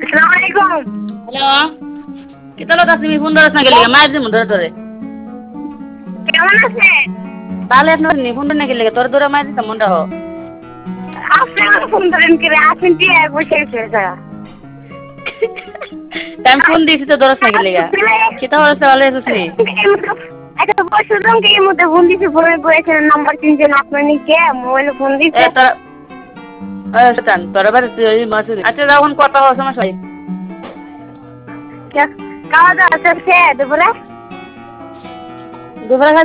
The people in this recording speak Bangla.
আসসালামু আলাইকুম। হ্যালো কিতালো কাছে তুমি ফোন ধরছ না গেলে মায়ের দিমু ধরে ধরে কেমন আছেন? তাহলে আপনার নি ফোন না গেলে তোর ধরে মায়ের দিতাম মনটা হো আপনি আমার ফোন ধরেন কি রে? আসেন কি আর বসে আছে জায়গা। আমি ফোন দিয়েছি তো ধরছ না গেলে কিতা হচ্ছে ভালো আছিস নি একটা বসুন কি এর মধ্যে ফোন দিছি ফোনে করেছেন নাম্বার চিনছেন আপনার নিকে মোবাইলে ফোন এ দিছে। তোর টান তোর বাড়ি ওই মাসুদ আচ্ছা যখন কথা হওয়ার সমস্যা হয় খাওয়া দাওয়া চলছে দুপুরে? দুপুরে